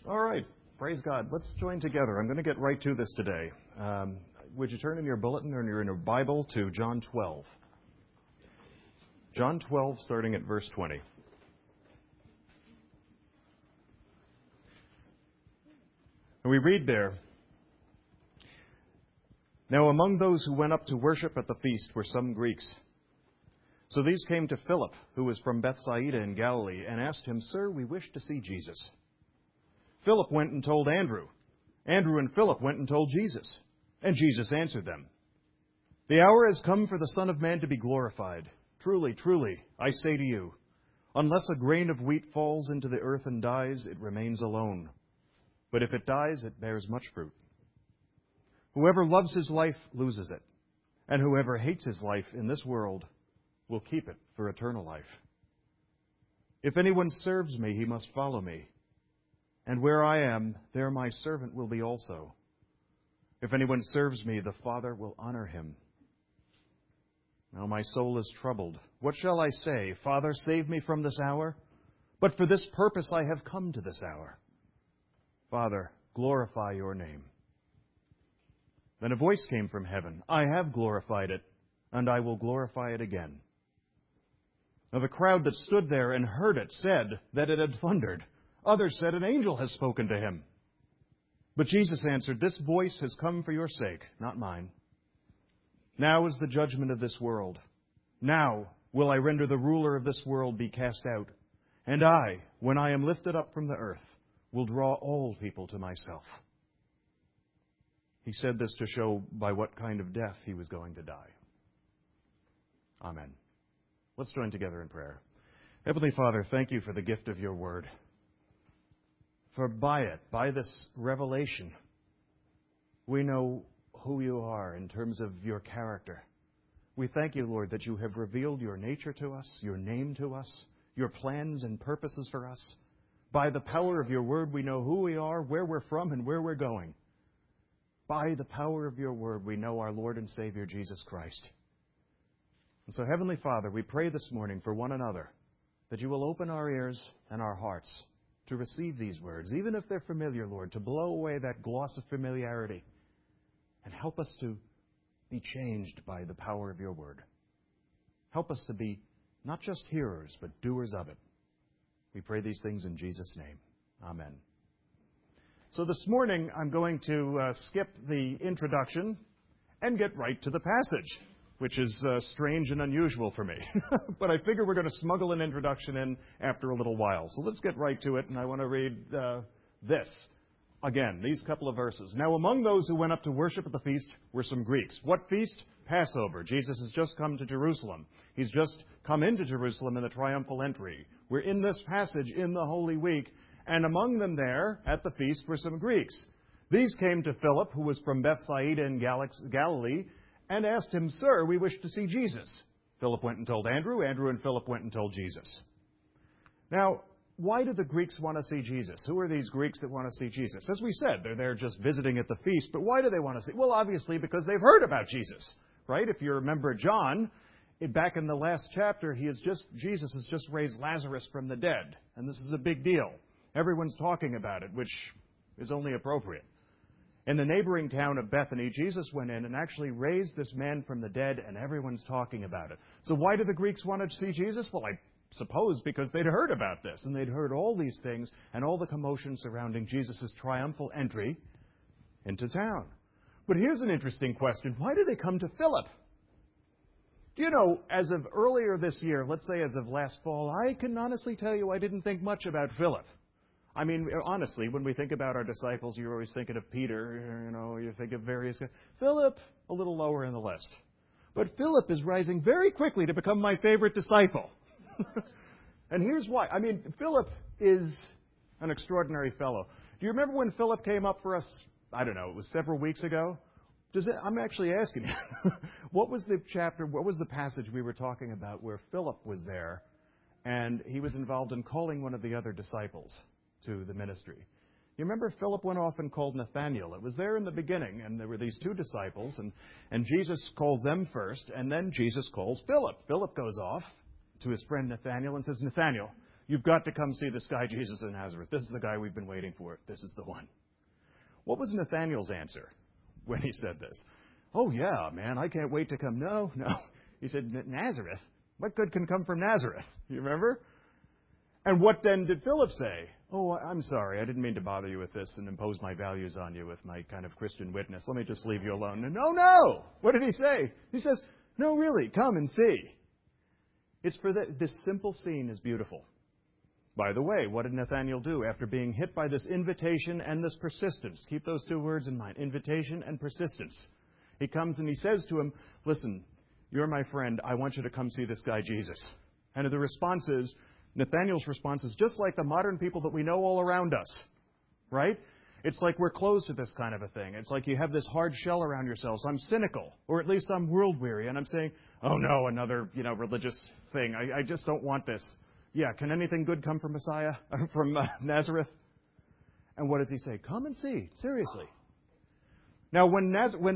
All right. Praise God. Let's join together. I'm going to get right to this today. Would you turn in your bulletin or in your Bible to John 12? John 12, starting at verse 20. And we read there, "Now among those who went up to worship at the feast were some Greeks. So these came to Philip, who was from Bethsaida in Galilee, and asked him, 'Sir, we wish to see Jesus.' Philip went and told Andrew. Andrew and Philip went and told Jesus. And Jesus answered them, 'The hour has come for the Son of Man to be glorified. Truly, truly, I say to you, unless a grain of wheat falls into the earth and dies, it remains alone. But if it dies, it bears much fruit. Whoever loves his life loses it, and whoever hates his life in this world will keep it for eternal life. If anyone serves me, he must follow me. And where I am, there my servant will be also. If anyone serves me, the Father will honor him. Now my soul is troubled. What shall I say? Father, save me from this hour? But for this purpose I have come to this hour. Father, glorify your name.' Then a voice came from heaven, 'I have glorified it, and I will glorify it again.' Now the crowd that stood there and heard it said that it had thundered. Others said, 'An angel has spoken to him.' But Jesus answered, 'This voice has come for your sake, not mine. Now is the judgment of this world. Now will I render the ruler of this world be cast out. And I, when I am lifted up from the earth, will draw all people to myself.' He said this to show by what kind of death he was going to die. Amen. Let's join together in prayer. Heavenly Father, thank you for the gift of your word. For by this revelation, we know who you are in terms of your character. We thank you, Lord, that you have revealed your nature to us, your name to us, your plans and purposes for us. By the power of your word, we know who we are, where we're from, and where we're going. By the power of your word, we know our Lord and Savior, Jesus Christ. And so, Heavenly Father, we pray this morning for one another, that you will open our ears and our hearts to receive these words, even if they're familiar, Lord, to blow away that gloss of familiarity and help us to be changed by the power of your word. Help us to be not just hearers, but doers of it. We pray these things in Jesus' name. Amen. So this morning, I'm going to skip the introduction and get right to the passage, which is strange and unusual for me. But I figure we're going to smuggle an introduction in after a little while. So let's get right to it, and I want to read this. Again, these couple of verses. "Now among those who went up to worship at the feast were some Greeks." What feast? Passover. Jesus has just come to Jerusalem. He's just come into Jerusalem in the triumphal entry. We're in this passage in the Holy Week, and among them there at the feast were some Greeks. These came to Philip, who was from Bethsaida in Galilee, and asked him, 'Sir, we wish to see Jesus.' Philip went and told Andrew. Andrew and Philip went and told Jesus. Now, why do the Greeks want to see Jesus? Who are these Greeks that want to see Jesus? As we said, they're there just visiting at the feast, but why do they want to see? Well, obviously because they've heard about Jesus, right? If you remember John, back in the last chapter, Jesus has just raised Lazarus from the dead, and this is a big deal. Everyone's talking about it, which is only appropriate. In the neighboring town of Bethany, Jesus went in and actually raised this man from the dead, and everyone's talking about it. So why do the Greeks want to see Jesus? Well, I suppose because they'd heard about this, and they'd heard all these things and all the commotion surrounding Jesus' triumphal entry into town. But here's an interesting question. Why do they come to Philip? Do you know, as of earlier this year, let's say as of last fall, I can honestly tell you I didn't think much about Philip. I mean, honestly, when we think about our disciples, you're always thinking of Peter, you think of various guys. Philip, a little lower in the list. But Philip is rising very quickly to become my favorite disciple. And here's why. I mean, Philip is an extraordinary fellow. Do you remember when Philip came up for us, I don't know, it was several weeks ago? I'm actually asking you, what was the passage we were talking about where Philip was there and he was involved in calling one of the other disciples to the ministry? You remember Philip went off and called Nathanael. It was there in the beginning, and there were these two disciples, and Jesus calls them first, and then Jesus calls Philip. Philip goes off to his friend Nathanael and says, "Nathanael, You've got to come see this guy, Jesus of Nazareth. This is the guy we've been waiting for. This is the one. What was Nathanael's answer when he said this? Oh, yeah, man, I can't wait to come. No. He said, Nazareth? What good can come from Nazareth? You remember? And what then did Philip say? Oh, I'm sorry. I didn't mean to bother you with this and impose my values on you with my kind of Christian witness. Let me just leave you alone. No. What did he say? He says, no, really, come and see. It's for that. This simple scene is beautiful. By the way, what did Nathanael do after being hit by this invitation and this persistence? Keep those two words in mind, invitation and persistence. He comes and he says to him, listen, you're my friend. I want you to come see this guy, Jesus. And the response is, Nathanael's response is just like the modern people that we know all around us, right? It's like we're closed to this kind of a thing. It's like you have this hard shell around yourselves. I'm cynical, or at least I'm world-weary, and I'm saying, oh no, another, religious thing. I just don't want this. Yeah, can anything good come from Messiah, from Nazareth? And what does he say? Come and see, seriously. Now, when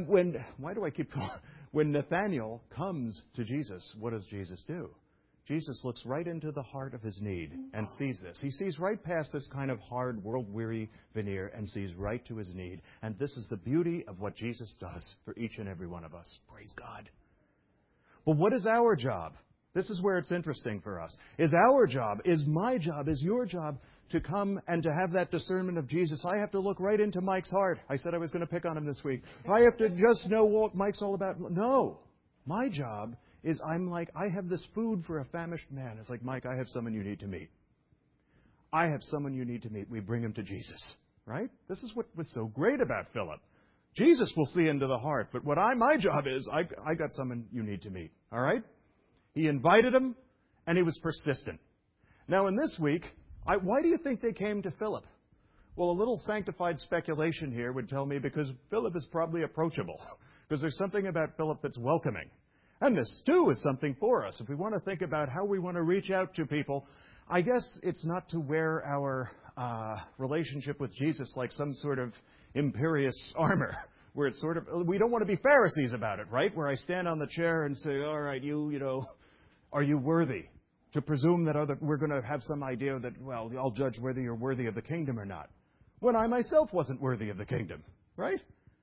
Nathanael comes to Jesus, what does Jesus do? Jesus looks right into the heart of his need and sees this. He sees right past this kind of hard, world-weary veneer and sees right to his need. And this is the beauty of what Jesus does for each and every one of us. Praise God. But what is our job? This is where it's interesting for us. Is our job, is my job, is your job to come and to have that discernment of Jesus? I have to look right into Mike's heart. I said I was going to pick on him this week. I have to just know what Mike's all about. No. My job is I have this food for a famished man. It's like, Mike, I have someone you need to meet. I have someone you need to meet. We bring him to Jesus, right? This is what was so great about Philip. Jesus will see into the heart, but my job is, I got someone you need to meet, all right? He invited him, and he was persistent. Now, in this week, why do you think they came to Philip? Well, a little sanctified speculation here would tell me because Philip is probably approachable, because there's something about Philip that's welcoming. And this, too, is something for us. If we want to think about how we want to reach out to people, I guess it's not to wear our relationship with Jesus like some sort of imperious armor, where it's sort of, we don't want to be Pharisees about it, right? Where I stand on the chair and say, all right, are you worthy? To presume that we're going to have some idea that, well, I'll judge whether you're worthy of the kingdom or not. When I myself wasn't worthy of the kingdom, right?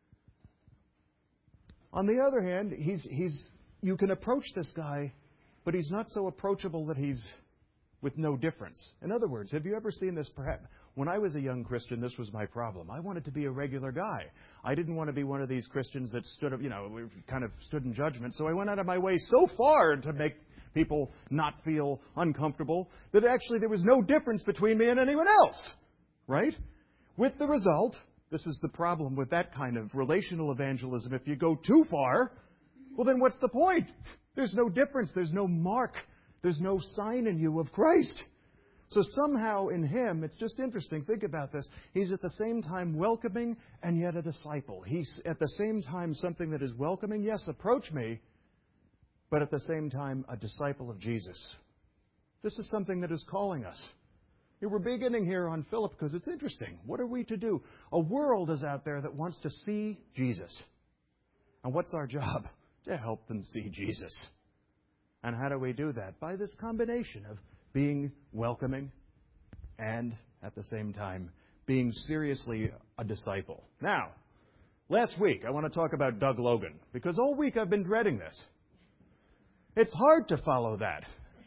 On the other hand, you can approach this guy, but he's not so approachable that he's with no difference. In other words, have you ever seen this? Perhaps when I was a young Christian, this was my problem. I wanted to be a regular guy. I didn't want to be one of these Christians that stood in judgment. So I went out of my way so far to make people not feel uncomfortable that actually there was no difference between me and anyone else, right? With the result, this is the problem with that kind of relational evangelism. If you go too far, well, then what's the point? There's no difference. There's no mark. There's no sign in you of Christ. So somehow in him, it's just interesting. Think about this. He's at the same time welcoming and yet a disciple. He's at the same time something that is welcoming. Yes, approach me. But at the same time, a disciple of Jesus. This is something that is calling us. We're beginning here on Philip because it's interesting. What are we to do? A world is out there that wants to see Jesus. And what's our job? To help them see Jesus. And how do we do that? By this combination of being welcoming and, at the same time, being seriously a disciple. Now, last week, I want to talk about Doug Logan, because all week I've been dreading this. It's hard to follow that.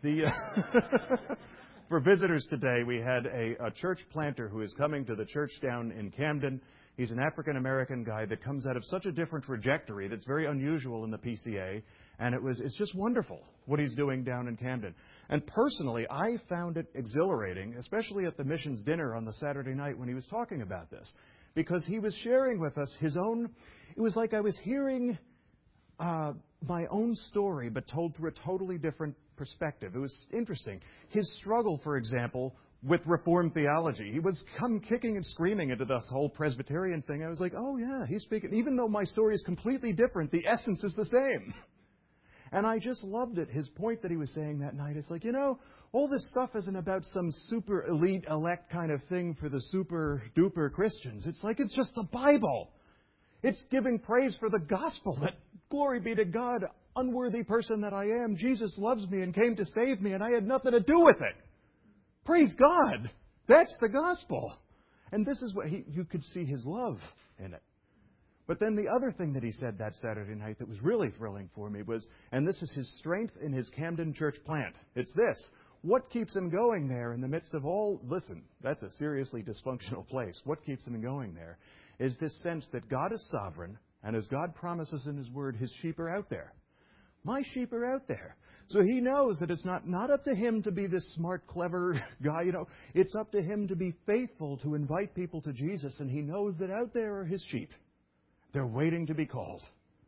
For visitors today, we had a church planter who is coming to the church down in Camden. He's an African-American guy that comes out of such a different trajectory that's very unusual in the PCA. And it's just wonderful what he's doing down in Camden. And personally, I found it exhilarating, especially at the missions dinner on the Saturday night when he was talking about this. Because he was sharing with us his own, it was like I was hearing my own story, but told through a totally different perspective. It was interesting. His struggle, for example, with Reformed theology. He was come kicking and screaming into this whole Presbyterian thing. I was like, oh yeah, he's speaking. Even though my story is completely different, the essence is the same. And I just loved it. His point that he was saying that night is like, all this stuff isn't about some super elite elect kind of thing for the super duper Christians. It's like it's just the Bible. It's giving praise for the gospel that glory be to God, unworthy person that I am. Jesus loves me and came to save me, and I had nothing to do with it. Praise God! That's the gospel. And this is what you could see his love in it. But then the other thing that he said that Saturday night that was really thrilling for me was, and this is his strength in his Camden church plant, it's this. What keeps him going there in the midst of all, listen, that's a seriously dysfunctional place. What keeps him going there is this sense that God is sovereign, and as God promises in his word, his sheep are out there. My sheep are out there. So he knows that it's not up to him to be this smart, clever guy, It's up to him to be faithful, to invite people to Jesus, and he knows that out there are his sheep. They're waiting to be called.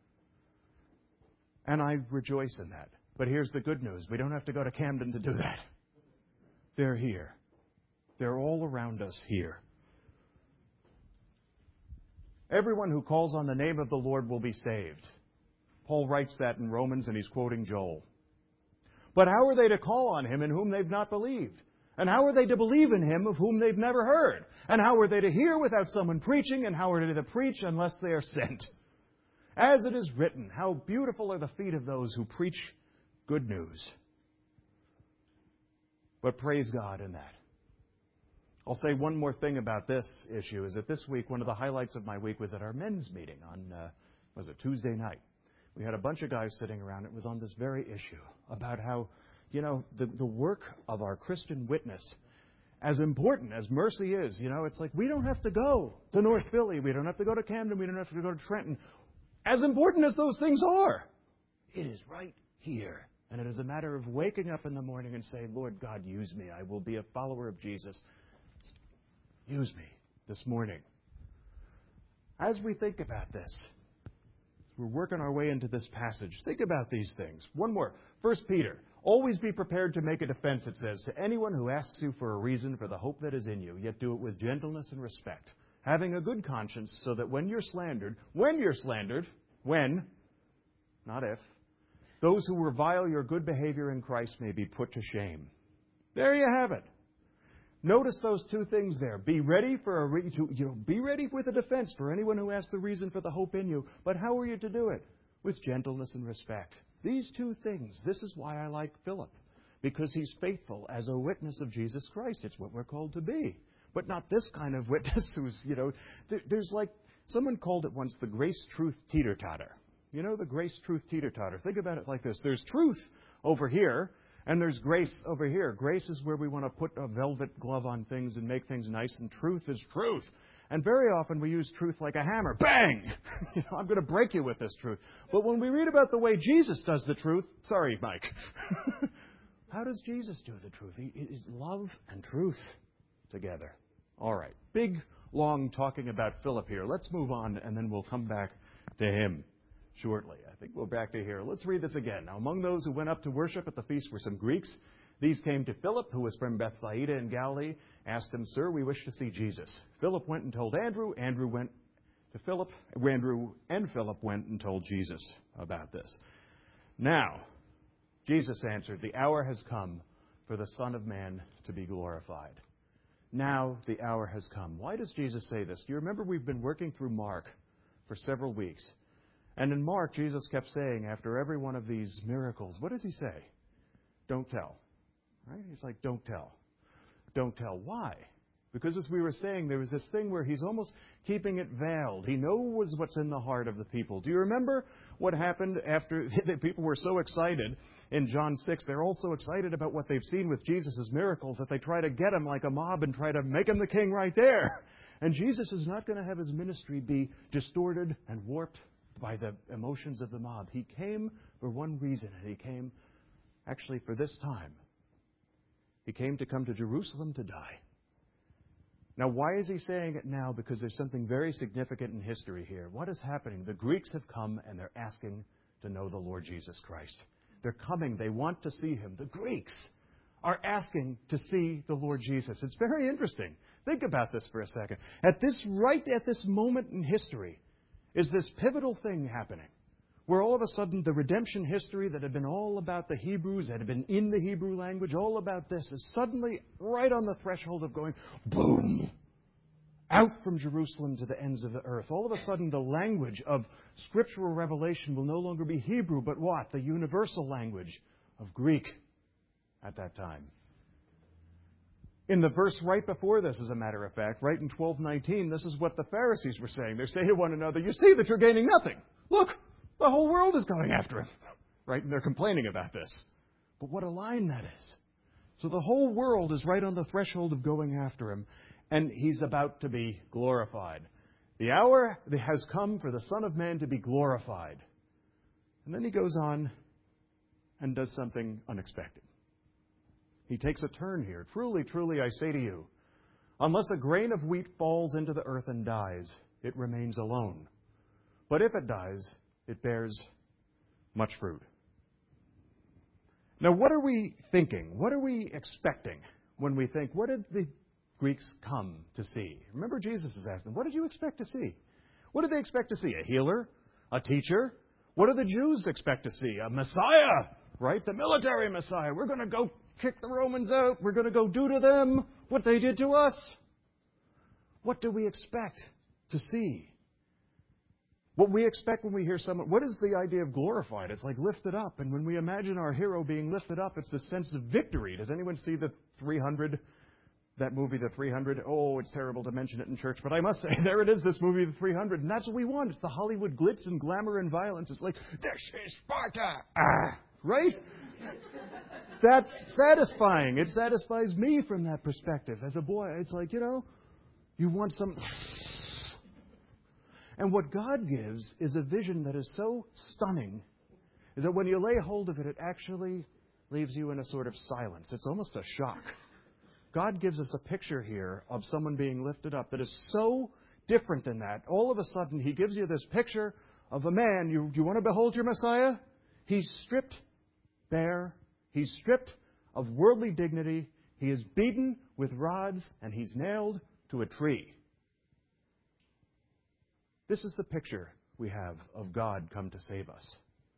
And I rejoice in that. But here's the good news. We don't have to go to Camden to do that. They're here. They're all around us here. Everyone who calls on the name of the Lord will be saved. Paul writes that in Romans, and he's quoting Joel. But how are they to call on him in whom they've not believed? And how are they to believe in him of whom they've never heard? And how are they to hear without someone preaching? And how are they to preach unless they are sent? As it is written, how beautiful are the feet of those who preach good news. But praise God in that. I'll say one more thing about this issue, is that this week, one of the highlights of my week was at our men's meeting on, Tuesday night. We had a bunch of guys sitting around. It was on this very issue about how, the work of our Christian witness, as important as mercy is, it's like we don't have to go to North Philly. We don't have to go to Camden. We don't have to go to Trenton. As important as those things are, it is right here. And it is a matter of waking up in the morning and saying, Lord God, use me. I will be a follower of Jesus. Use me this morning. As we think about this, we're working our way into this passage. Think about these things. One more. 1 Peter. Always be prepared to make a defense, it says, to anyone who asks you for a reason for the hope that is in you, yet do it with gentleness and respect, having a good conscience, so that when, not if, those who revile your good behavior in Christ may be put to shame. There you have it. Notice those two things there. Be ready be ready with a defense for anyone who asks the reason for the hope in you. But how are you to do it? With gentleness and respect. These two things. This is why I like Philip. Because he's faithful as a witness of Jesus Christ. It's what we're called to be. But not this kind of witness who's, there's like, someone called it once the grace-truth teeter-totter. The grace-truth teeter-totter. Think about it like this. There's truth over here. And there's grace over here. Grace is where we want to put a velvet glove on things and make things nice, and truth is truth. And very often we use truth like a hammer. Bang! I'm going to break you with this truth. But when we read about the way Jesus does the truth, sorry, Mike. How does Jesus do the truth? It's love and truth together. All right. Big, long talking about Philip here. Let's move on, and then we'll come back to him shortly. I think we're back to here. Let's read this again. Now, among those who went up to worship at the feast were some Greeks. These came to Philip, who was from Bethsaida in Galilee, asked him, Sir, we wish to see Jesus. Philip went and told Andrew. Andrew went to Philip. Andrew and Philip went and told Jesus about this. Now, Jesus answered, the hour has come for the Son of Man to be glorified. Now the hour has come. Why does Jesus say this? Do you remember we've been working through Mark for several weeks? And in Mark, Jesus kept saying, after every one of these miracles, what does he say? Don't tell. Right? He's like, don't tell. Don't tell. Why? Because as we were saying, there was this thing where he's almost keeping it veiled. He knows what's in the heart of the people. Do you remember what happened after the people were so excited in John 6? They're all so excited about what they've seen with Jesus' miracles that they try to get him like a mob and try to make him the king right there. And Jesus is not going to have his ministry be distorted and warped by the emotions of the mob. He came for one reason, and he came actually for this time. He came to come to Jerusalem to die. Now, why is he saying it now? Because there's something very significant in history here. What is happening? The Greeks have come and they're asking to know the Lord Jesus Christ. They're coming. They want to see him. The Greeks are asking to see the Lord Jesus. It's very interesting. Think about this for a second. Right at this moment in history, is this pivotal thing happening where all of a sudden the redemption history that had been all about the Hebrews, that had been in the Hebrew language, all about this is suddenly right on the threshold of going, boom, out from Jerusalem to the ends of the earth. All of a sudden the language of scriptural revelation will no longer be Hebrew, but what? The universal language of Greek at that time. In the verse right before this, as a matter of fact, right in 12:19, this is what the Pharisees were saying. They're saying to one another, you see that you're gaining nothing. Look, the whole world is going after him. Right? And they're complaining about this. But what a line that is. So the whole world is right on the threshold of going after him, and he's about to be glorified. The hour has come for the Son of Man to be glorified. And then he goes on and does something unexpected. He takes a turn here. Truly, truly, I say to you, unless a grain of wheat falls into the earth and dies, it remains alone. But if it dies, it bears much fruit. Now, what are we thinking? What are we expecting when we think, what did the Greeks come to see? Remember, Jesus is asking, what did you expect to see? What did they expect to see? A healer? A teacher? What do the Jews expect to see? A Messiah, right? The military Messiah. We're going to go kick the Romans out. We're going to go do to them what they did to us. What do we expect to see? What we expect when we hear someone, what is the idea of glorified? It's like lifted up. And when we imagine our hero being lifted up, it's the sense of victory. Does anyone see the 300? That movie, The 300. Oh, it's terrible to mention it in church, but I must say, there it is, this movie, The 300. And that's what we want. It's the Hollywood glitz and glamour and violence. It's like, this is Sparta. Right? That's satisfying. It satisfies me from that perspective. As a boy, it's like, you want some... And what God gives is a vision that is so stunning, is that when you lay hold of it, it actually leaves you in a sort of silence. It's almost a shock. God gives us a picture here of someone being lifted up that is so different than that. All of a sudden, He gives you this picture of a man. You want to behold your Messiah? He's stripped bare. He's stripped of worldly dignity. He is beaten with rods, and He's nailed to a tree. This is the picture we have of God come to save us.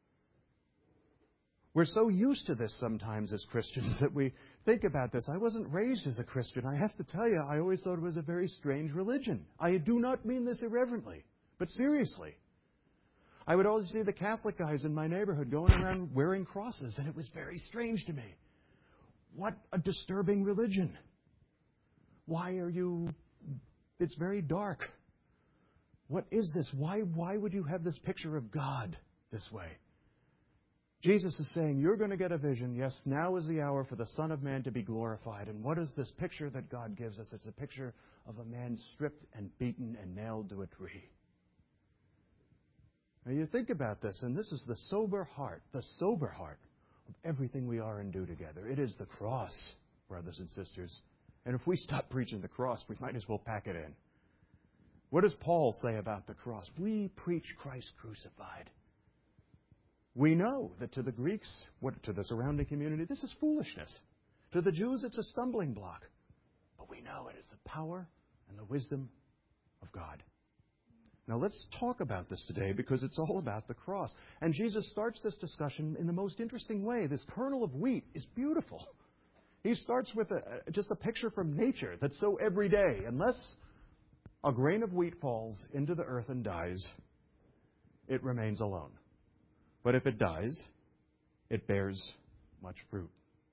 We're so used to this sometimes as Christians that we think about this. I wasn't raised as a Christian. I have to tell you, I always thought it was a very strange religion. I do not mean this irreverently, but seriously. I would always see the Catholic guys in my neighborhood going around wearing crosses, and it was very strange to me. What a disturbing religion. Why are you... It's very dark. What is this? Why would you have this picture of God this way? Jesus is saying, you're going to get a vision. Yes, now is the hour for the Son of Man to be glorified. And what is this picture that God gives us? It's a picture of a man stripped and beaten and nailed to a tree. Now you think about this, and this is the sober heart of everything we are and do together. It is the cross, brothers and sisters. And if we stop preaching the cross, we might as well pack it in. What does Paul say about the cross? We preach Christ crucified. We know that to the Greeks, to the surrounding community, this is foolishness. To the Jews, it's a stumbling block. But we know it is the power and the wisdom of God. Now let's talk about this today because it's all about the cross. And Jesus starts this discussion in the most interesting way. This kernel of wheat is beautiful. He starts with just a picture from nature that's so everyday. Unless a grain of wheat falls into the earth and dies, it remains alone. But if it dies, it bears much fruit.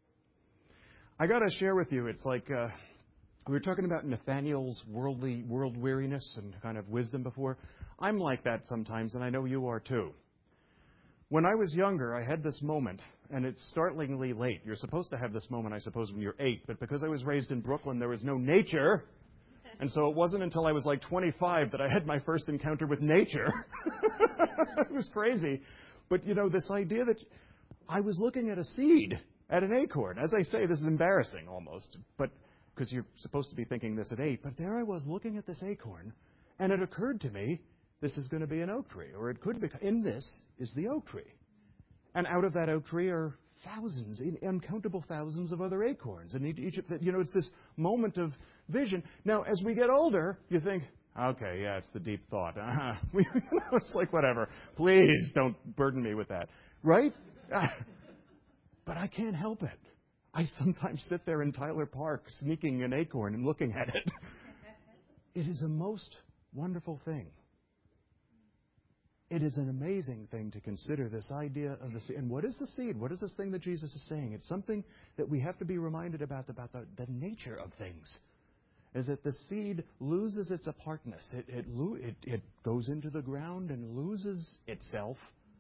I got to share with you, it's like we were talking about Nathaniel's world weariness and kind of wisdom before. I'm like that sometimes, and I know you are too. When I was younger, I had this moment, and it's startlingly late. You're supposed to have this moment, I suppose, when you're 8, but because I was raised in Brooklyn, there was no nature. And so it wasn't until I was like 25 that I had my first encounter with nature. It was crazy. But, this idea that I was looking at a seed, at an acorn. As I say, this is embarrassing almost, but because you're supposed to be thinking this at 8. But there I was looking at this acorn, and it occurred to me, this is going to be an oak tree, or it could be. In this is the oak tree. And out of that oak tree are thousands, uncountable thousands of other acorns. And each of it's this moment of vision. Now, as we get older, you think, okay, yeah, it's the deep thought. It's like, whatever. Please don't burden me with that. Right? But I can't help it. I sometimes sit there in Tyler Park sneaking an acorn and looking at it. It is a most wonderful thing. it is an amazing thing to consider this idea of the seed. And what is the seed? What is this thing that Jesus is saying? It's something that we have to be reminded about the nature of things. Is that the seed loses its apartness. It goes into the ground and loses itself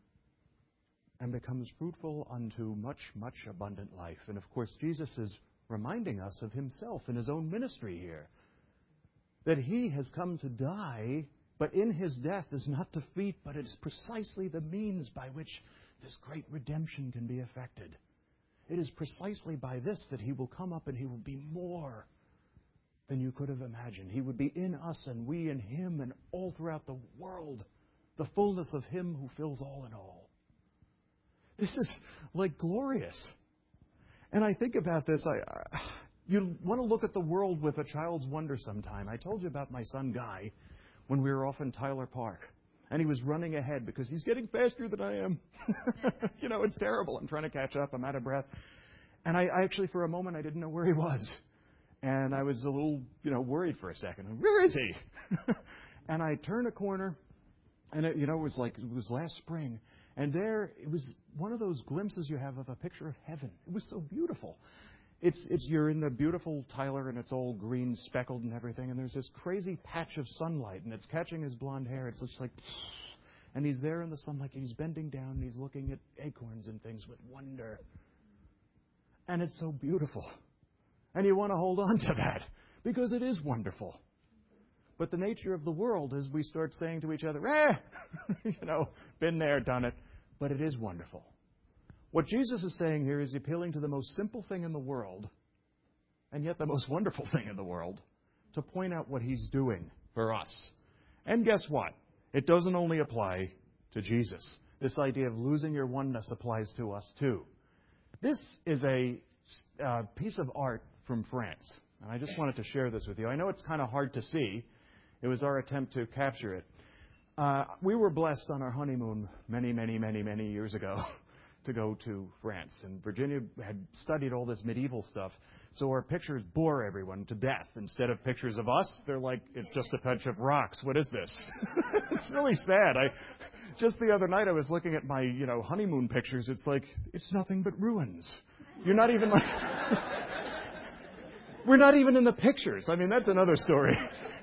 and becomes fruitful unto much, much abundant life. And of course, Jesus is reminding us of himself in his own ministry here. That he has come to die, but in his death is not defeat, but it's precisely the means by which this great redemption can be effected. It is precisely by this that he will come up and he will be more than you could have imagined. He would be in us and we in him and all throughout the world, the fullness of him who fills all in all. This is like glorious. And I think about this, you want to look at the world with a child's wonder sometime. I told you about my son Guy when we were off in Tyler Park. And he was running ahead because he's getting faster than I am. It's terrible. I'm trying to catch up. I'm out of breath. And I actually, for a moment, I didn't know where he was. And I was a little, worried for a second. Where is he? And I turned a corner, and it was last spring. And there, it was one of those glimpses you have of a picture of heaven. It was so beautiful. You're in the beautiful Tyler, and it's all green speckled and everything. And there's this crazy patch of sunlight, and it's catching his blonde hair. It's just like, and he's there in the sunlight, and he's bending down, and he's looking at acorns and things with wonder. And it's so beautiful. And you want to hold on to that because it is wonderful. But the nature of the world is we start saying to each other, been there, done it. But it is wonderful. What Jesus is saying here is appealing to the most simple thing in the world, and yet the most wonderful thing in the world, to point out what he's doing for us. And guess what? It doesn't only apply to Jesus. This idea of losing your oneness applies to us too. This is a piece of art from France. And I just wanted to share this with you. I know it's kind of hard to see. It was our attempt to capture it. We were blessed on our honeymoon many, many, many, many years ago to go to France. And Virginia had studied all this medieval stuff. So our pictures bore everyone to death. Instead of pictures of us, they're like, it's just a bunch of rocks. What is this? It's really sad. Just the other night I was looking at my, honeymoon pictures. It's like, it's nothing but ruins. You're not even like... We're not even in the pictures. I mean, that's another story.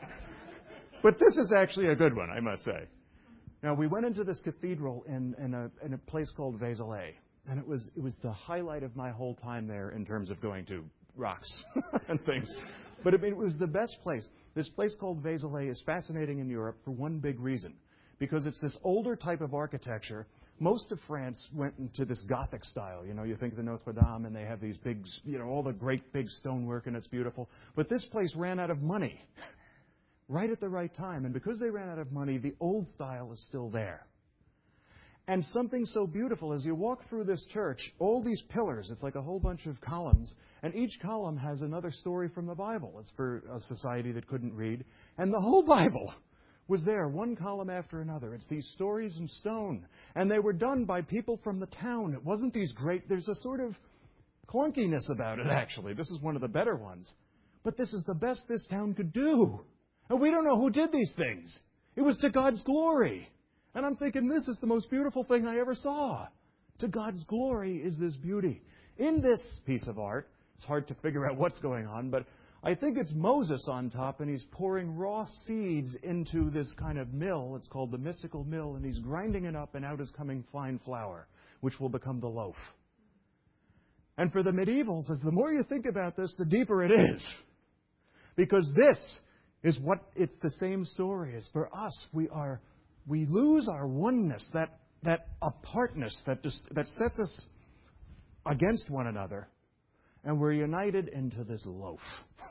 But this is actually a good one, I must say. Now, we went into this cathedral in a place called Vézelay, and it was the highlight of my whole time there in terms of going to rocks and things. But it was the best place. This place called Vézelay is fascinating in Europe for one big reason, because it's this older type of architecture. Most of France went into this Gothic style. You think of the Notre Dame, and they have these big, all the great big stonework, and it's beautiful. But this place ran out of money right at the right time. And because they ran out of money, the old style is still there. And something so beautiful, as you walk through this church, all these pillars, it's like a whole bunch of columns, and each column has another story from the Bible. It's for a society that couldn't read. And the whole Bible was there, one column after another. It's these stories in stone. And they were done by people from the town. It wasn't these great... There's a sort of clunkiness about it, actually. This is one of the better ones. But this is the best this town could do. And we don't know who did these things. It was to God's glory. And I'm thinking, this is the most beautiful thing I ever saw. To God's glory is this beauty. In this piece of art, it's hard to figure out what's going on, but I think it's Moses on top, and he's pouring raw seeds into this kind of mill. It's called the mystical mill, and he's grinding it up, and out is coming fine flour, which will become the loaf. And for the medievals, as the more you think about this, the deeper it is. Because this is what it's the same story as for us. We lose our oneness, that apartness that sets us against one another, and we're united into this loaf.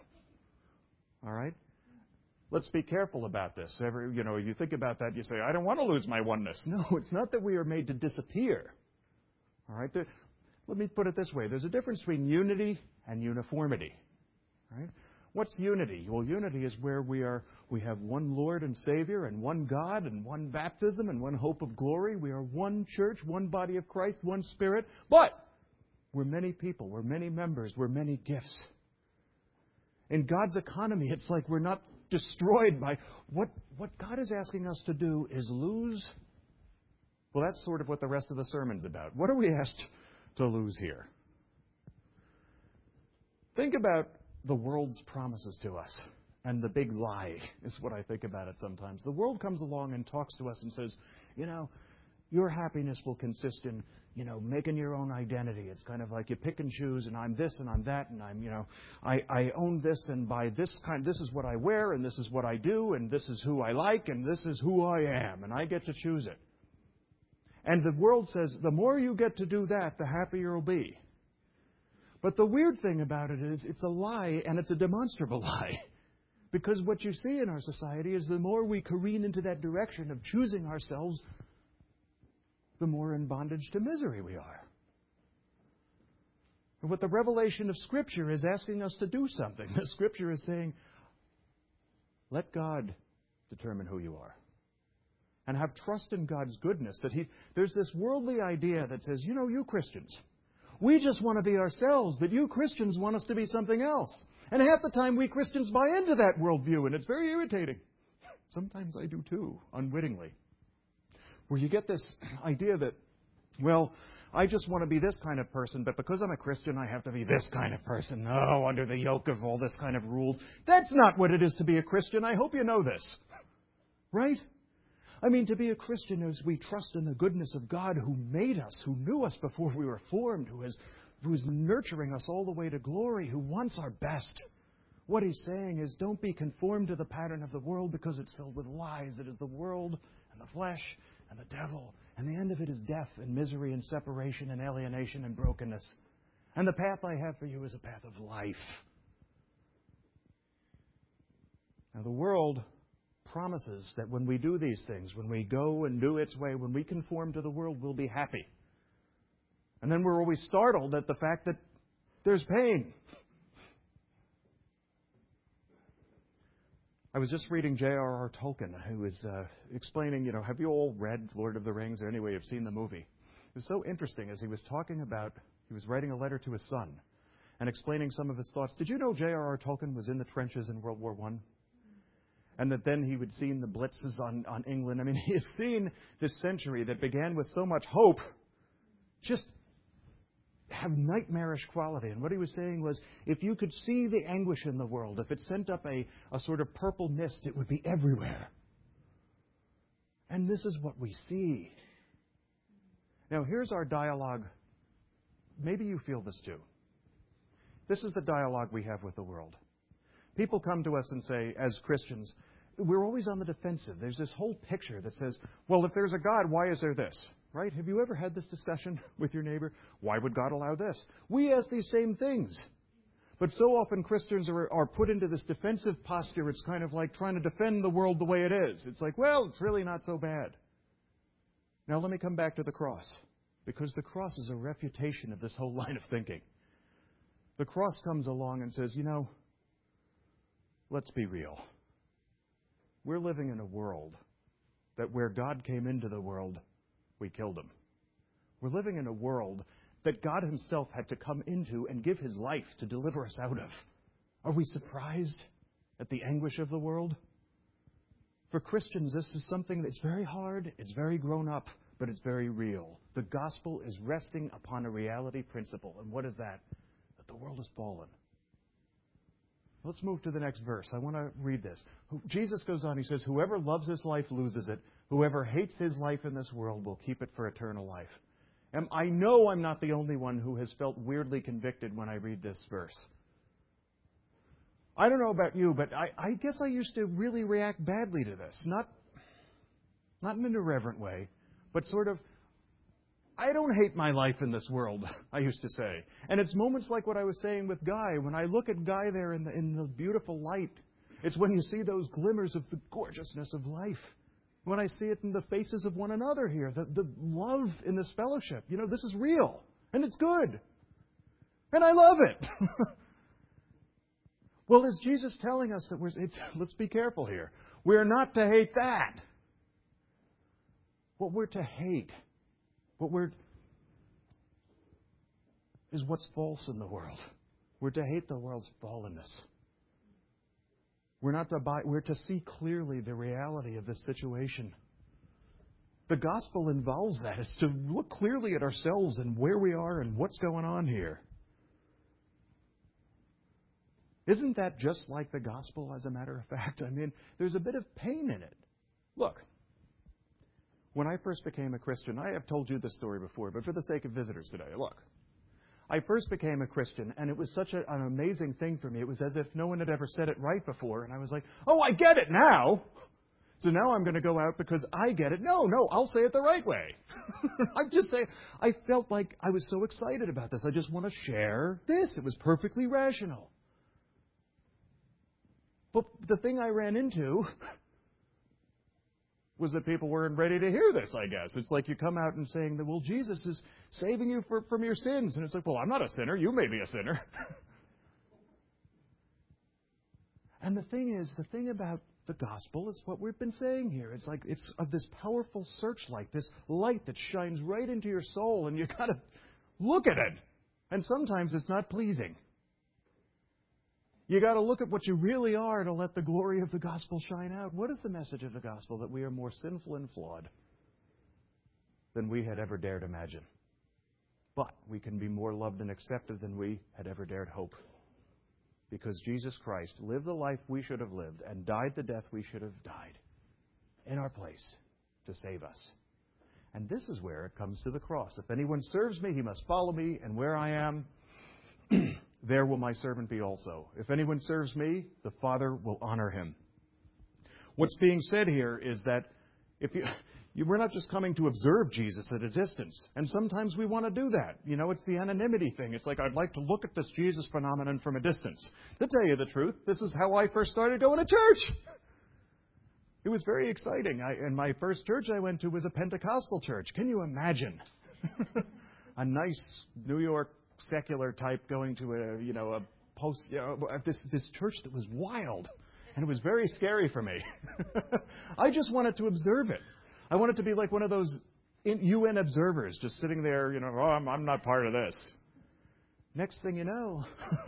All right? Let's be careful about this. You think about that, you say, I don't want to lose my oneness. No, it's not that we are made to disappear. All right? Let me put it this way. There's a difference between unity and uniformity. All right? What's unity? Well, unity is where we have one Lord and Savior and one God and one baptism and one hope of glory. We are one church, one body of Christ, one Spirit. But we're many people. We're many members. We're many gifts. In God's economy, it's like we're not destroyed by... What God is asking us to do is lose Well, that's sort of what the rest of the sermon's about. What are we asked to lose here? Think about the world's promises to us. And the big lie is what I think about it sometimes. The world comes along and talks to us and says, your happiness will consist in, making your own identity. It's kind of like you pick and choose, and I'm this and I'm that, and I own this and by this kind. This is what I wear, and this is what I do, and this is who I like, and this is who I am, and I get to choose it. And the world says, the more you get to do that, the happier you'll be. But the weird thing about it is, it's a lie, and it's a demonstrable lie. Because what you see in our society is the more we careen into that direction of choosing ourselves, the more in bondage to misery we are. And what the revelation of Scripture is asking us to do something. The Scripture is saying, let God determine who you are. And have trust in God's goodness. There's this worldly idea that says, you Christians, we just want to be ourselves, but you Christians want us to be something else. And half the time we Christians buy into that worldview, and it's very irritating. Sometimes I do too, unwittingly. Where you get this idea that, I just want to be this kind of person, but because I'm a Christian, I have to be this kind of person. No, under the yoke of all this kind of rules. That's not what it is to be a Christian. I hope you know this. Right? I mean, to be a Christian is we trust in the goodness of God who made us, who knew us before we were formed, who is nurturing us all the way to glory, who wants our best. What he's saying is, don't be conformed to the pattern of the world because it's filled with lies. It is the world and the flesh and the devil. And the end of it is death and misery and separation and alienation and brokenness. And the path I have for you is a path of life. Now, the world promises that when we do these things, when we go and do its way, when we conform to the world, we'll be happy. And then we're always startled at the fact that there's pain. I was just reading J.R.R. Tolkien, who is explaining, have you all read Lord of the Rings, or anyway, have seen the movie? It was so interesting as he was talking about, he was writing a letter to his son and explaining some of his thoughts. Did you know J.R.R. Tolkien was in the trenches in World War I? And that then he would see the blitzes on England. I mean, he has seen this century that began with so much hope just have nightmarish quality. And what he was saying was, if you could see the anguish in the world, if it sent up a sort of purple mist, it would be everywhere. And this is what we see. Now, here's our dialogue. Maybe you feel this too. This is the dialogue we have with the world. People come to us and say, as Christians, we're always on the defensive. There's this whole picture that says, well, if there's a God, why is there this? Right? Have you ever had this discussion with your neighbor? Why would God allow this? We ask these same things. But so often Christians are put into this defensive posture. It's kind of like trying to defend the world the way it is. It's like, well, it's really not so bad. Now let me come back to the cross. Because the cross is a refutation of this whole line of thinking. The cross comes along and says, let's be real. We're living in a world that where God came into the world, we killed him. We're living in a world that God himself had to come into and give his life to deliver us out of. Are we surprised at the anguish of the world? For Christians, this is something that's very hard, it's very grown up, but it's very real. The gospel is resting upon a reality principle. And what is that? That the world has fallen. Let's move to the next verse. I want to read this. Jesus goes on, he says, whoever loves his life loses it. Whoever hates his life in this world will keep it for eternal life. And I know I'm not the only one who has felt weirdly convicted when I read this verse. I don't know about you, but I guess I used to really react badly to this. Not in an irreverent way, but sort of, I don't hate my life in this world, I used to say. And it's moments like what I was saying with Guy. When I look at Guy there in the beautiful light, it's when you see those glimmers of the gorgeousness of life. When I see it in the faces of one another here, the love in this fellowship. This is real, and it's good. And I love it. Well, is Jesus telling us that let's be careful here. We're not to hate that. What we're to hate, is what's false in the world. We're to hate the world's fallenness. We're to see clearly the reality of this situation. The gospel involves that. It's to look clearly at ourselves and where we are and what's going on here. Isn't that just like the gospel, as a matter of fact? I mean, there's a bit of pain in it. Look, when I first became a Christian, I have told you this story before, but for the sake of visitors today, look. I first became a Christian, and it was such an amazing thing for me. It was as if no one had ever said it right before, and I was like, oh, I get it now! So now I'm going to go out because I get it. No, I'll say it the right way. I'm just saying, I felt like I was so excited about this. I just want to share this. It was perfectly rational. But the thing I ran into was that people weren't ready to hear this, I guess. It's like you come out and saying that, well, Jesus is saving you from your sins. And it's like, well, I'm not a sinner. You may be a sinner. And the thing about the gospel is what we've been saying here. It's like it's of this powerful searchlight, this light that shines right into your soul, and you got to look at it. And sometimes it's not pleasing. You got to look at what you really are to let the glory of the gospel shine out. What is the message of the gospel? That we are more sinful and flawed than we had ever dared imagine. But we can be more loved and accepted than we had ever dared hope. Because Jesus Christ lived the life we should have lived and died the death we should have died in our place to save us. And this is where it comes to the cross. If anyone serves me, he must follow me, and where I am, there will my servant be also. If anyone serves me, the Father will honor him. What's being said here is that we're not just coming to observe Jesus at a distance. And sometimes we want to do that. You know, it's the anonymity thing. It's like, I'd like to look at this Jesus phenomenon from a distance. To tell you the truth, this is how I first started going to church. It was very exciting. And my first church I went to was a Pentecostal church. Can you imagine? A nice New York secular type going to this church that was wild. And it was very scary for me. I just wanted to observe it. I wanted to be like one of those UN observers just sitting there, I'm not part of this. Next thing you know,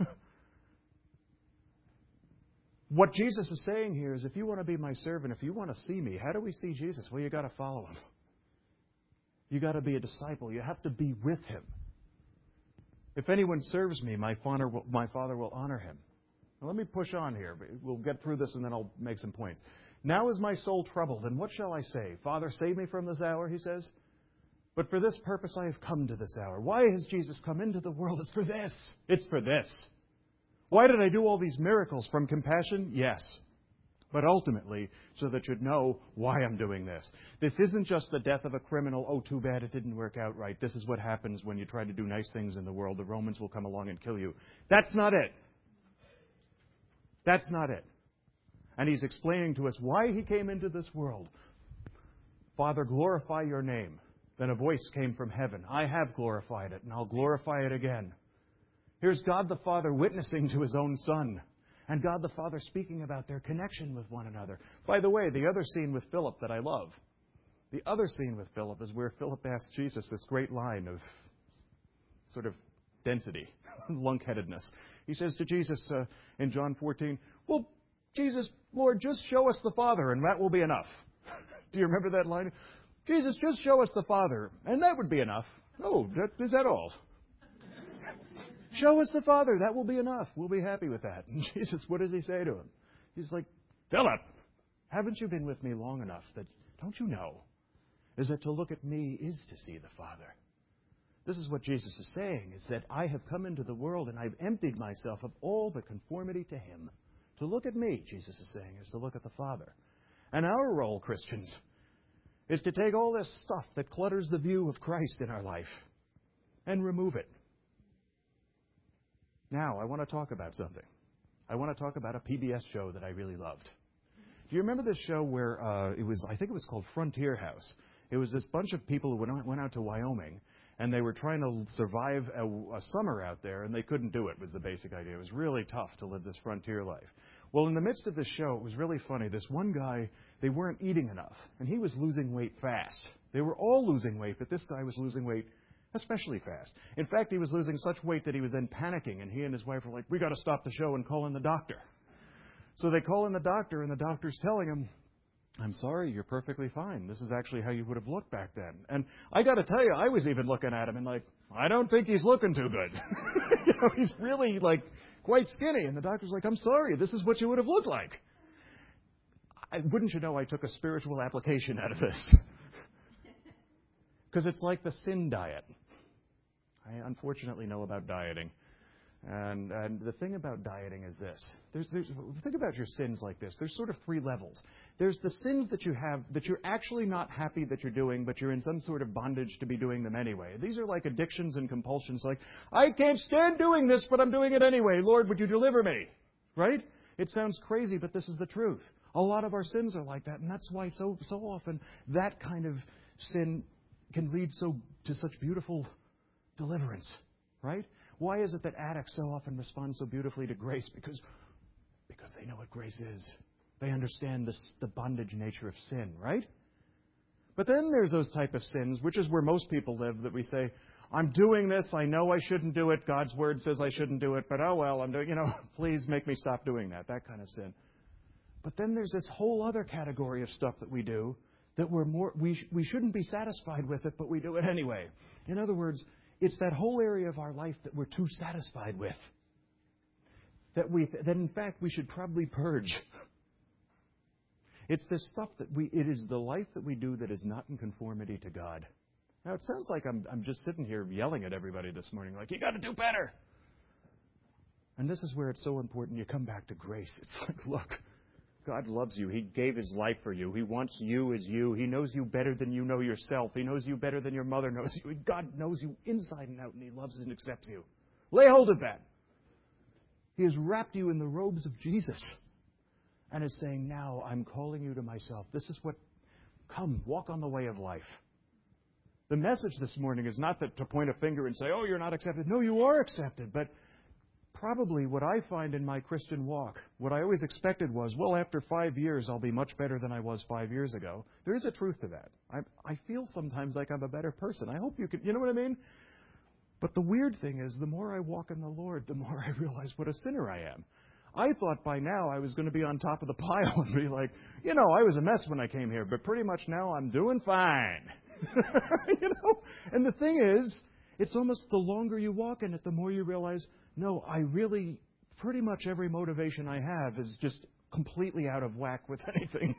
what Jesus is saying here is, if you want to be my servant, if you want to see me, how do we see Jesus? Well, you got to follow him. You got to be a disciple. You have to be with him. If anyone serves me, my Father will honor him. Now, let me push on here. We'll get through this and then I'll make some points. Now is my soul troubled, and what shall I say? Father, save me from this hour, he says. But for this purpose I have come to this hour. Why has Jesus come into the world? It's for this. It's for this. Why did I do all these miracles? From compassion? Yes. But ultimately, so that you'd know why I'm doing this. This isn't just the death of a criminal. Oh, too bad it didn't work out right. This is what happens when you try to do nice things in the world. The Romans will come along and kill you. That's not it. That's not it. And he's explaining to us why he came into this world. Father, glorify your name. Then a voice came from heaven. I have glorified it, and I'll glorify it again. Here's God the Father witnessing to his own Son. And God the Father speaking about their connection with one another. By the way, the other scene with Philip that I love, the other scene with Philip is where Philip asks Jesus this great line of sort of density, lunkheadedness. He says to Jesus in John 14, well, Jesus, Lord, just show us the Father, and that will be enough. Do you remember that line? Jesus, just show us the Father, and that would be enough. Oh, is that all? Show us the Father. That will be enough. We'll be happy with that. And Jesus, what does he say to him? He's like, Philip, haven't you been with me long enough that, don't you know, is that to look at me is to see the Father? This is what Jesus is saying, is that I have come into the world and I've emptied myself of all but conformity to him. To look at me, Jesus is saying, is to look at the Father. And our role, Christians, is to take all this stuff that clutters the view of Christ in our life and remove it. Now, I want to talk about something. I want to talk about a PBS show that I really loved. Do you remember this show where I think it was called Frontier House? It was this bunch of people who went out to Wyoming, and they were trying to survive a summer out there, and they couldn't do it, was the basic idea. It was really tough to live this frontier life. Well, in the midst of this show, it was really funny. This one guy, they weren't eating enough, and he was losing weight fast. They were all losing weight, but this guy was losing weight especially fast. In fact, he was losing such weight that he was then panicking, and he and his wife were like, we got to stop the show and call in the doctor. So they call in the doctor, and the doctor's telling him, I'm sorry, you're perfectly fine. This is actually how you would have looked back then. And I got to tell you, I was even looking at him and like, I don't think he's looking too good. He's really like quite skinny. And the doctor's like, I'm sorry, this is what you would have looked like. Wouldn't you know I took a spiritual application out of this? Because it's like the sin diet. I unfortunately know about dieting. And the thing about dieting is this. Think about your sins like this. There's sort of three levels. There's the sins that you have that you're actually not happy that you're doing, but you're in some sort of bondage to be doing them anyway. These are like addictions and compulsions like, I can't stand doing this, but I'm doing it anyway. Lord, would you deliver me? Right? It sounds crazy, but this is the truth. A lot of our sins are like that, and that's why so often that kind of sin can lead to such beautiful deliverance, right? Why is it that addicts so often respond so beautifully to grace? Because they know what grace is. They understand the bondage nature of sin, right? But then there's those type of sins, which is where most people live, that we say, I'm doing this, I know I shouldn't do it, God's Word says I shouldn't do it, but oh well, I'm doing, please make me stop doing that kind of sin. But then there's this whole other category of stuff that we do that we shouldn't be satisfied with it, but we do it anyway. In other words, it's that whole area of our life that we're too satisfied with. That in fact we should probably purge. It's this stuff it is the life that we do that is not in conformity to God. Now it sounds like I'm just sitting here yelling at everybody this morning, like, you got to do better. And this is where it's so important you come back to grace. It's like, look, God loves you. He gave His life for you. He wants you as you. He knows you better than you know yourself. He knows you better than your mother knows you. God knows you inside and out, and He loves and accepts you. Lay hold of that. He has wrapped you in the robes of Jesus and is saying, now I'm calling you to myself. This is come, walk on the way of life. The message this morning is not to point a finger and say, oh, you're not accepted. No, you are accepted. But probably what I find in my Christian walk, what I always expected was, well, after 5 years, I'll be much better than I was 5 years ago. There is a truth to that. I feel sometimes like I'm a better person. I hope you can, you know what I mean? But the weird thing is, the more I walk in the Lord, the more I realize what a sinner I am. I thought by now I was going to be on top of the pile and be like, I was a mess when I came here, but pretty much now I'm doing fine. And the thing is, it's almost the longer you walk in it, the more you realize, no, I really, pretty much every motivation I have is just completely out of whack with anything.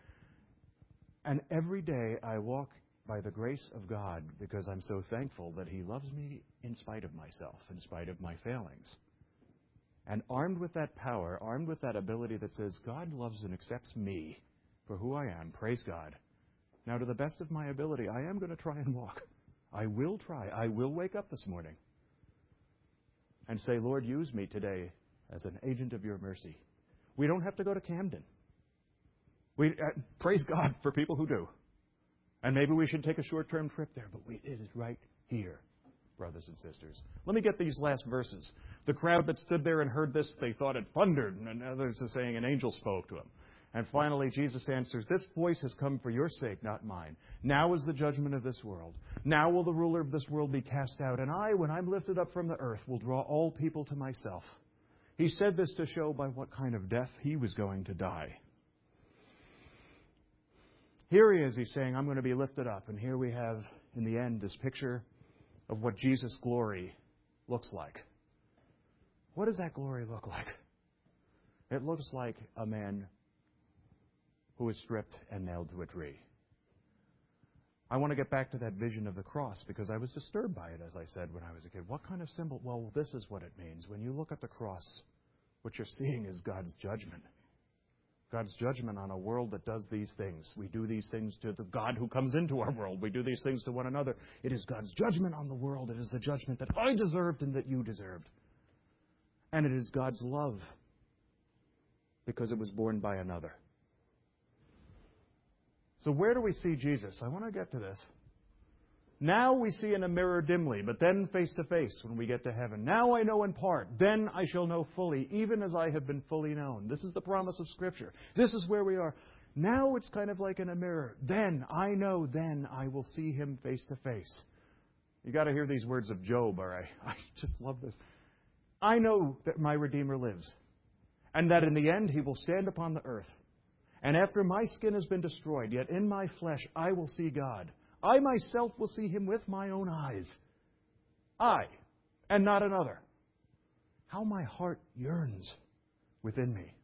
And every day I walk by the grace of God because I'm so thankful that He loves me in spite of myself, in spite of my failings. And armed with that power, armed with that ability that says, God loves and accepts me for who I am, praise God. Now, to the best of my ability, I am going to try and walk. I will try. I will wake up this morning and say, Lord, use me today as an agent of your mercy. We don't have to go to Camden. Praise God for people who do. And maybe we should take a short-term trip there, but it is right here, brothers and sisters. Let me get these last verses. The crowd that stood there and heard this, they thought it thundered, and others are saying an angel spoke to him. And finally, Jesus answers, this voice has come for your sake, not mine. Now is the judgment of this world. Now will the ruler of this world be cast out. And I, when I'm lifted up from the earth, will draw all people to myself. He said this to show by what kind of death He was going to die. Here He is. He's saying, I'm going to be lifted up. And here we have, in the end, this picture of what Jesus' glory looks like. What does that glory look like? It looks like a man who is stripped and nailed to a tree. I want to get back to that vision of the cross because I was disturbed by it, as I said, when I was a kid. What kind of symbol? Well, this is what it means. When you look at the cross, what you're seeing is God's judgment. God's judgment on a world that does these things. We do these things to the God who comes into our world. We do these things to one another. It is God's judgment on the world. It is the judgment that I deserved and that you deserved. And it is God's love because it was borne by another. So where do we see Jesus? I want to get to this. Now we see in a mirror dimly, but then face to face when we get to heaven. Now I know in part, then I shall know fully, even as I have been fully known. This is the promise of Scripture. This is where we are. Now it's kind of like in a mirror. Then I know, then I will see Him face to face. You got to hear these words of Job, all right? I just love this. I know that my Redeemer lives, and that in the end He will stand upon the earth. And after my skin has been destroyed, yet in my flesh I will see God. I myself will see Him with my own eyes. I, and not another. How my heart yearns within me.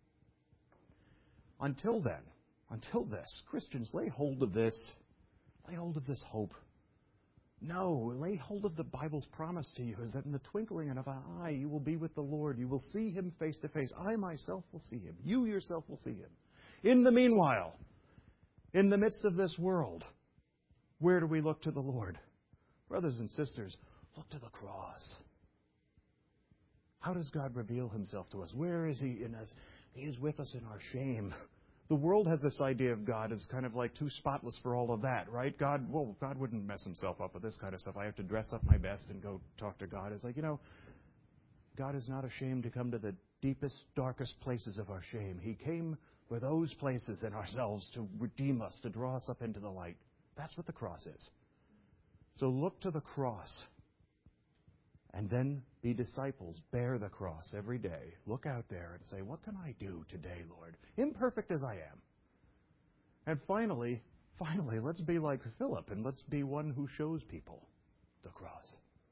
Until then, until this, Christians, lay hold of this. Lay hold of this hope. No, lay hold of the Bible's promise to you, is that in the twinkling of an eye you will be with the Lord. You will see Him face to face. I myself will see Him. You yourself will see Him. In the meanwhile, in the midst of this world, where do we look to the Lord? Brothers and sisters, look to the cross. How does God reveal Himself to us? Where is He in us? He is with us in our shame. The world has this idea of God as kind of like too spotless for all of that, right? God wouldn't mess Himself up with this kind of stuff. I have to dress up my best and go talk to God. It's like, God is not ashamed to come to the deepest, darkest places of our shame. He came for those places in ourselves to redeem us, to draw us up into the light. That's what the cross is. So look to the cross. And then be disciples. Bear the cross every day. Look out there and say, what can I do today, Lord? Imperfect as I am. And finally, let's be like Philip and let's be one who shows people the cross.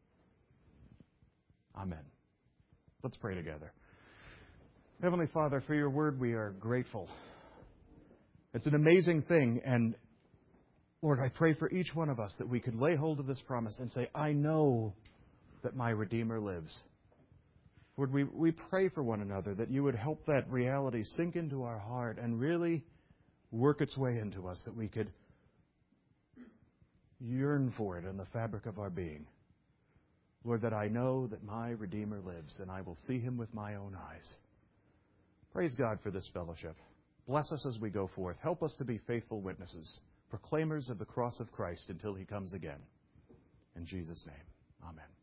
Amen. Let's pray together. Heavenly Father, for your word we are grateful. It's an amazing thing, and Lord, I pray for each one of us that we could lay hold of this promise and say, I know that my Redeemer lives. Lord, we pray for one another that you would help that reality sink into our heart and really work its way into us, that we could yearn for it in the fabric of our being. Lord, that I know that my Redeemer lives and I will see Him with my own eyes. Praise God for this fellowship. Bless us as we go forth. Help us to be faithful witnesses, proclaimers of the cross of Christ until He comes again. In Jesus' name, amen.